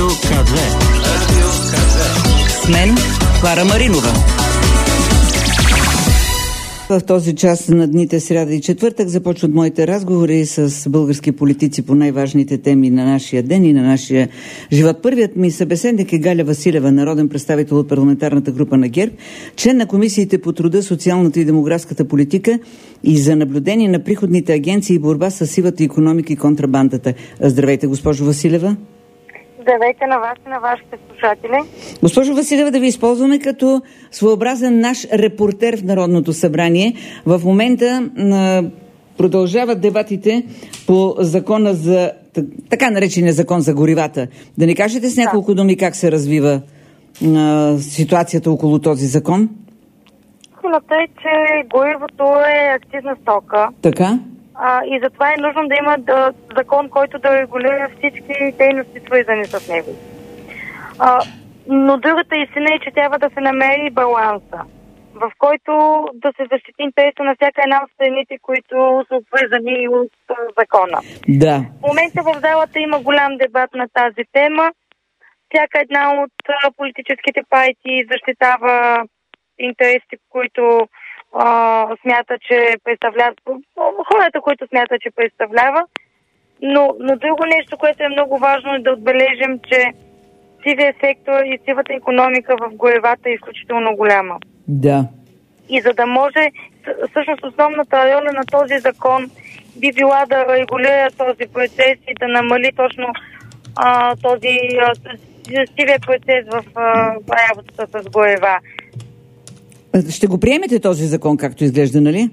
КЗ. С мен Клара Маринова. В този час на дните сряда и четвъртък започват моите разговори с български политици по най-важните теми на нашия ден и на нашия живот. Първият ми събеседник е Галя Василева, народен представител от парламентарната група на ГЕРБ, член на комисиите по труда, социалната и демографската политика и за наблюдение на приходните агенции и борба с сивата икономика и контрабандата. Здравейте, госпожо Василева. Здравейте на вас и на вашите слушатели. Госпожо Василева, да ви използваме като своеобразен наш репортер в Народното събрание. В момента продължават дебатите по закона за така наречения закон за горивата. Да ни кажете с няколко думи как се развива ситуацията около този закон? Истината е, че горивото е акцизна стока. Така. И затова е нужно да има закон, който да регулира всички дейности, свързани с него. Но другата истина е, че трябва да се намери баланса, в който да се защити интереса на всяка една от страните, които са обвързани от закона. Да. В момента в залата има голям дебат на тази тема. Всяка една от политическите партии защитава интересите, които смята, че представлява хората, които смята, че представлява. Но друго нещо, което е много важно е да отбележим, че сивия сектор и сивата икономика в горивата е изключително голяма. Да. И за да може, всъщност основната роля на този закон би била да регулира този процес и да намали точно този сивия процес в работата с горива. Ще го приемете този закон, както изглежда, нали?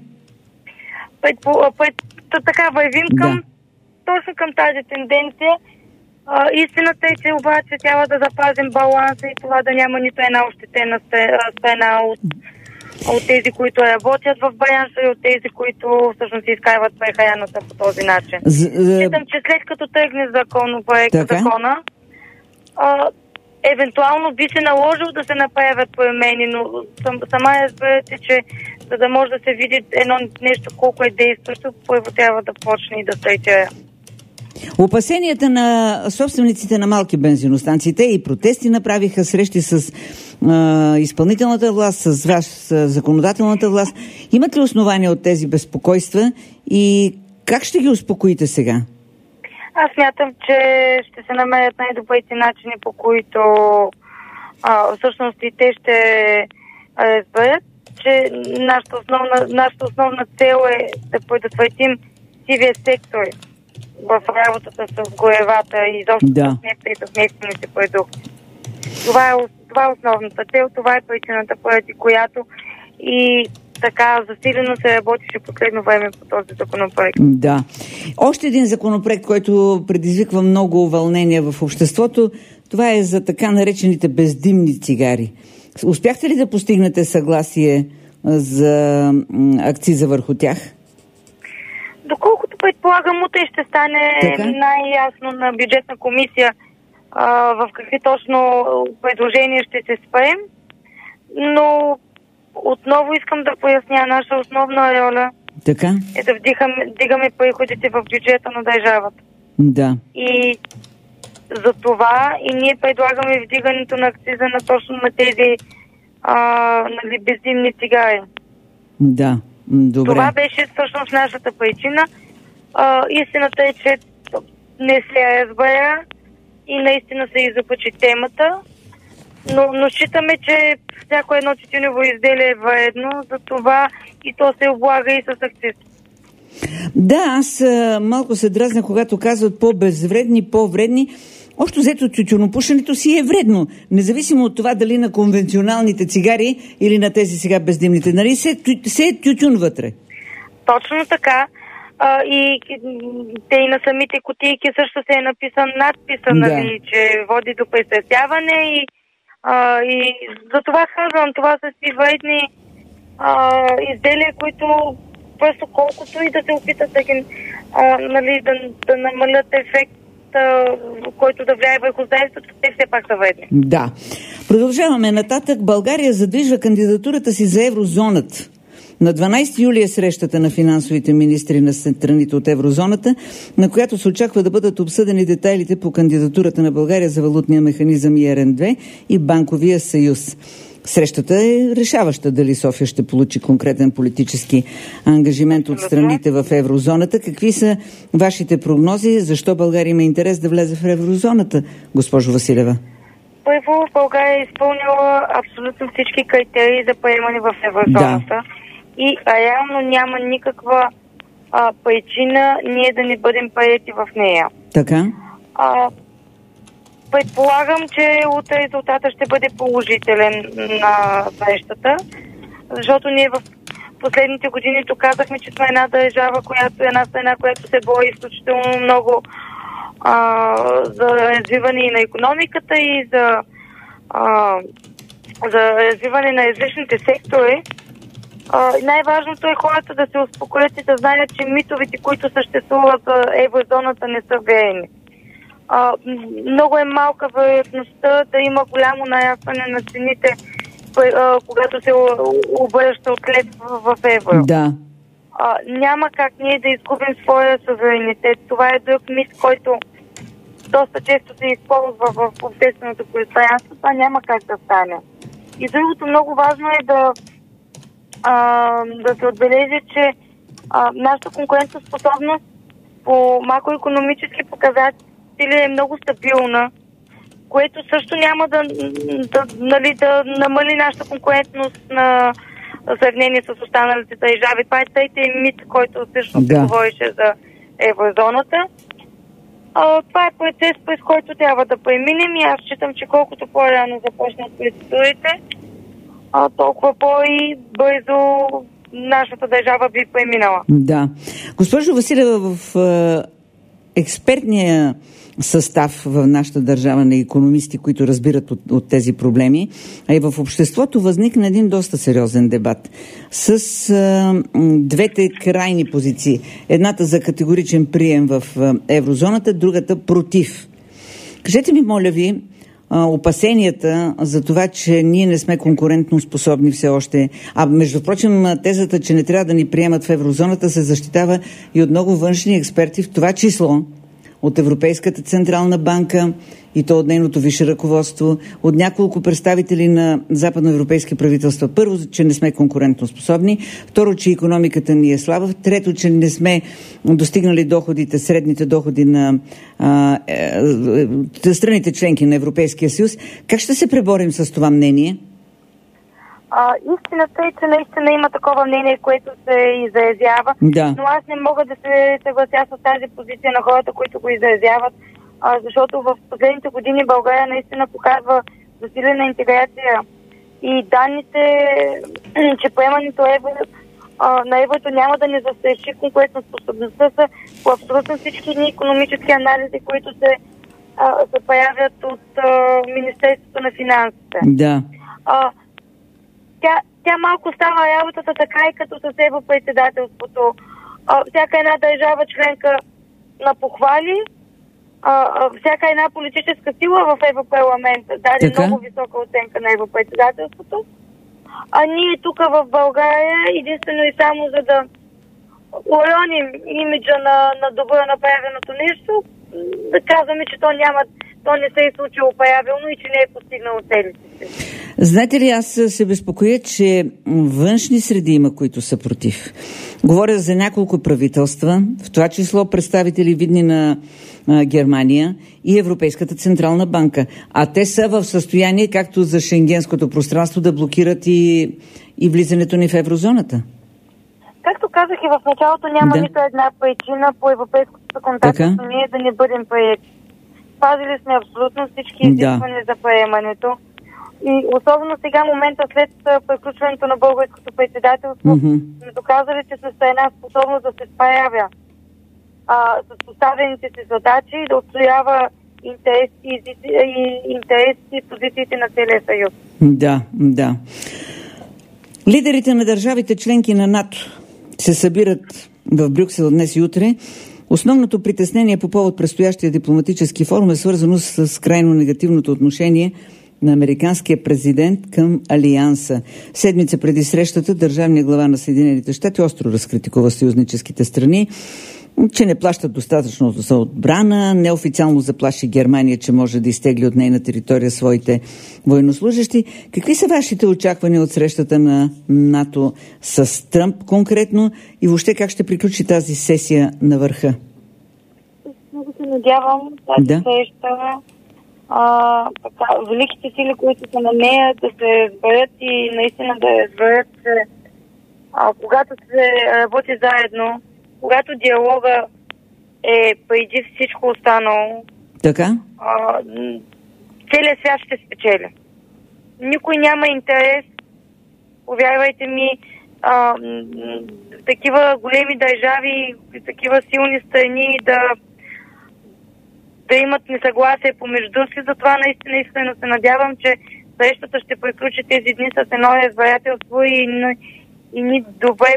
Така вървим точно към тази тенденция. Истината е, че обаче трябва да запазим баланса и това да няма нито една ощетена страна от тези, които работят в бранша и от тези, които всъщност изкарват прехраната по този начин. Считам, че след като тръгне закона, евентуално би се наложило да се направят промени, но сама разберете, че за да може да се види едно нещо колко е действащо, първо трябва да почне и да стартира. Опасенията на собствениците на малки бензиностанциите и протести направиха срещи с изпълнителната власт, с законодателната власт. Имат ли основания от тези безпокойства и как ще ги успокоите сега? Аз смятам, че ще се намерят най-добрите начини, по които всъщност и те ще разберат, че нашата основна цел е да предотвратим сивия сектор в работата с горевата и изобщо с нефта и с нефтените продукти. Това е основната цел, това е причината, поради която и така засилено се работеше последно време по този законопроект. Да. Още един законопроект, който предизвиква много вълнения в обществото, това е за така наречените бездимни цигари. Успяхте ли да постигнете съгласие за акциза върху тях? Доколкото предполагам, утре ще стане най-ясно на бюджетна комисия в какви точно предложения ще се спрем, но отново искам да поясня, наша основна роля е да вдигаме приходите в бюджета на държавата. Да. И за това и ние предлагаме вдигането на акциза на точно на тези бездимни цигари. Да, добре. Това беше всъщност нашата причина. Истината е, че не се разбира и наистина се изопачи темата. Но считаме, че всяко едно тютюнево изделие е вредно, за това и то се облага и с акциз. Да, аз малко се дразня, когато казват по-безвредни, по-вредни. Общо взето тютюнопушенето си е вредно, независимо от това дали на конвенционалните цигари или на тези сега бездимните. Нали се е тютюн вътре? Точно така. И те и на самите кутийки също се е написан надписа, нали, че води до пресъсяване и за това казвам, това са си вредни изделия, които просто колкото и да се опитат да намалят ефект, който да влияе върху здравето, те все пак са вредни. Да. Продължаваме нататък. България задвижва кандидатурата си за еврозоната. На 12 юли е срещата на финансовите министри на страните от еврозоната, на която се очаква да бъдат обсъдени детайлите по кандидатурата на България за валутния механизъм ERM2 и банковия съюз. Срещата е решаваща дали София ще получи конкретен политически ангажимент от страните в еврозоната. Какви са вашите прогнози? Защо България има интерес да влезе в еврозоната, госпожо Василева? Първо, България е изпълнила абсолютно всички критерии за приемане в еврозоната. Да. И реално няма никаква причина ние да не бъдем приети в нея. Така? Предполагам, че утре резултата ще бъде положителен на срещата, защото ние в последните години доказахме, че сме една държава, една страна, която се бори изключително много за развиване и на икономиката и за развиване на различните сектори. Най-важното е хората да се успокоят и да знаят, че митовете, които съществуват за еврозоната, не са верни. Много е малка вероятността да има голямо нарастване на цените, когато се обръща от лев в евро. Да. Няма как ние да изгубим своя суверенитет. Това е друг мит, който доста често се използва в общественото пространство. Това няма как да стане. И другото много важно е да се отбележи, че нашата конкурентоспособност по макроикономически показатели е много стабилна, което също няма да намали нашата конкурентност на сравнение с останалите държави. Това е третия мит, който всъщност говореше за еврозоната. Това е процес, през който трябва да преминем и аз считам, че колкото по-рано започнат процедурите, толкова по-бързо нашата държава би преминала. Да. Госпожо Василева, в експертния състав в нашата държава на икономисти, които разбират от тези проблеми, а и в обществото възникна един доста сериозен дебат с двете крайни позиции. Едната за категоричен прием в еврозоната, другата против. Кажете ми, моля ви, опасенията за това, че ние не сме конкурентно способни все още. Между прочим, тезата, че не трябва да ни приемат в еврозоната, се защитава и от много външни експерти, в това число от Европейската централна банка и то от нейното висше ръководство, от няколко представители на западноевропейски правителства. Първо, че не сме конкурентно способни. Второ, че икономиката ни е слаба. Трето, че не сме достигнали средните доходи на страните членки на Европейския съюз. Как ще се преборим с това мнение? Истината е, че наистина има такова мнение, което се изразява, но аз не мога да се съглася с тази позиция на хората, които го изразяват, защото в последните години България наистина показва засилена интеграция и данните, че приемането на еврото няма да ни застраши конкурентоспособността са по абсолютно всички икономически анализи, които се появят от Министерството на финансите. Да. Тя малко става работата така и като с европредседателството. Всяка една държава членка на похвали, всяка една политическа сила в Европарламента даде много висока оценка на европредседателството. А ние тук в България единствено и само за да уроним имиджа на добро направеното нещо, да казваме, че то не се е случило правилно и че не е постигнало целите си. Знаете ли, аз се безпокоя, че външни среди има, които са против. Говоря за няколко правителства, в това число представители видни на Германия и Европейската централна банка. А те са в състояние, както за шенгенското пространство, да блокират и влизането ни в еврозоната. Както казах и в началото, няма нито една причина по европейското законодателство ние да не бъдем приети. Спазили сме абсолютно всички изисквания за приемането. И особено сега, момента след приключването на българското председателство, сме доказали, че с една способност да се справя с поставените си задачи и да отстоява интереси и позициите на целия съюз. Да. Лидерите на държавите членки на НАТО се събират в Брюксел днес и утре. Основното притеснение по повод предстоящия дипломатически форум е свързано с крайно негативното отношение на американския президент към Алианса. Седмица преди срещата държавният глава на Съединените щати остро разкритикува съюзническите страни, че не плащат достатъчно за отбрана, неофициално заплаши Германия, че може да изтегли от нейна територия своите военнослужащи. Какви са вашите очаквания от срещата на НАТО с Тръмп конкретно и въобще как ще приключи тази сесия на върха? Много се надявам тази среща, великите сили, които са на нея, да се разберат и наистина да разберат, че когато се работи заедно, когато диалога е преди всичко останало, така? Целият свят ще спечели. Никой няма интерес, повярвайте ми, такива големи държави, такива силни страни да имат несъгласие помежду си. Затова наистина искрено се надявам, че срещата ще приключи тези дни с едно разбирателство и ни добре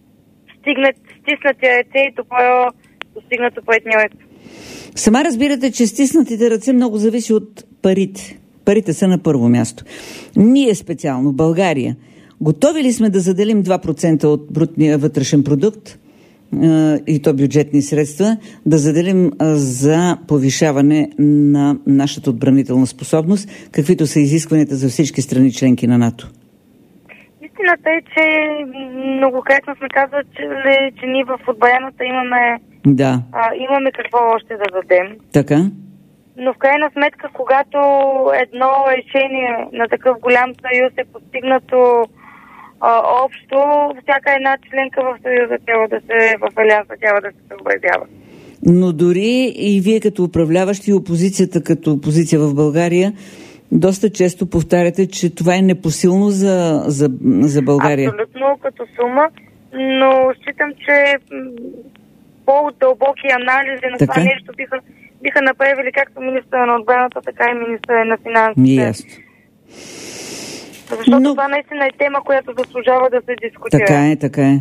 стиснати ръце и добро достигнато партньорство. Сама разбирате, че стиснатите ръце много зависи от парите. Парите са на първо място. Ние специално, България, готови ли сме да заделим 2% от брутния вътрешен продукт и то бюджетни средства, да заделим за повишаване на нашата отбранителна способност, каквито са изискванията за всички страни членки на НАТО? Истината е, че многократно сме казали, че ние в отбраната имаме какво още да дадем. Така. Но в крайна сметка, когато едно решение на такъв голям съюз е постигнато общо, всяка една членка в съюза в Алианса трябва да се съобразява. Но дори и вие като управляващи, опозицията като опозиция в България, доста често повтаряте, че това е непосилно за България. Абсолютно като сума, но считам, че по-дълбоки анализи на това нещо биха направили както министъра на отбраната, така и министъра на финансите. Ясно. Защото това наистина е тема, която заслужава да се дискутира. Така е.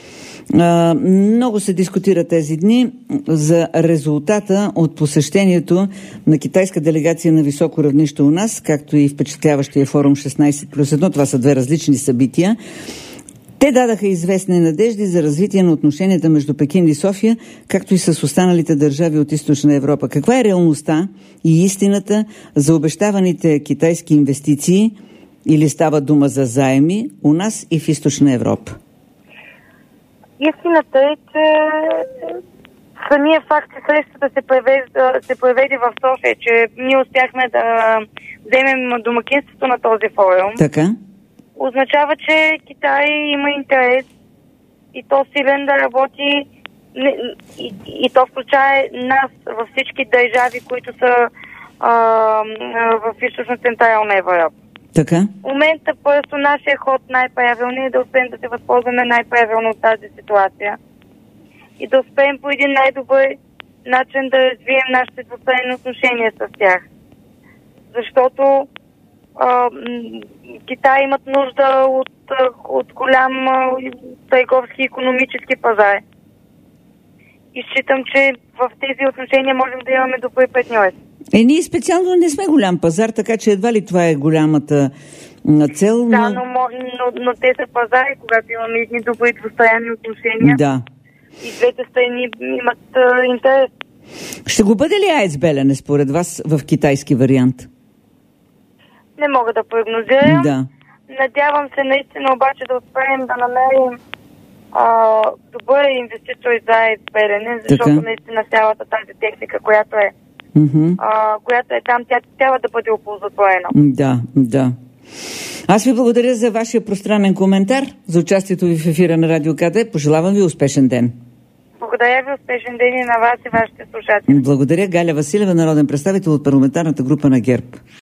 Много се дискутира тези дни за резултата от посещението на китайска делегация на високо равнище у нас, както и впечатляващия форум 16+1. Това са две различни събития. Те дадаха известни надежди за развитие на отношенията между Пекин и София, както и с останалите държави от Източна Европа. Каква е реалността и истината за обещаваните китайски инвестиции или става дума за заеми у нас и в Източна Европа? Истината е, че самия факт, че срещата се проведе в София, че ние успяхме да вземем домакинството на този форум, така, означава, че Китай има интерес и то силен да работи и то включава нас във всички държави, които са в Източно-Централна Европа. Така? В момента просто нашия ход най-правилният е да успеем да се възползваме най-правилно от тази ситуация и да успеем по един най-добър начин да развием нашите двустранни отношения с тях. Защото Китай имат нужда от голям търговски и икономически пазар. И считам, че в тези отношения можем да имаме добри партньори. Ние специално не сме голям пазар, така че едва ли това е голямата цел. Да, но те са пазари, когато имаме едни добри двустранни отношения. Да. И двете страни имат интерес. Ще го бъде ли АЕЦ Белене според вас в китайски вариант? Не мога да прогнозирам. Да. Надявам се наистина обаче да успеем да намерим добър инвеститор за АЕЦ Белене, защото наистина цялата тази техника, която е там, тя трябва да бъде оползотворена. Да. Аз ви благодаря за вашия пространен коментар, за участието ви в ефира на Радио КД. Пожелавам ви успешен ден. Благодаря ви, успешен ден и на вас и вашите слушатели. Благодаря. Галя Василева, народен представител от парламентарната група на ГЕРБ.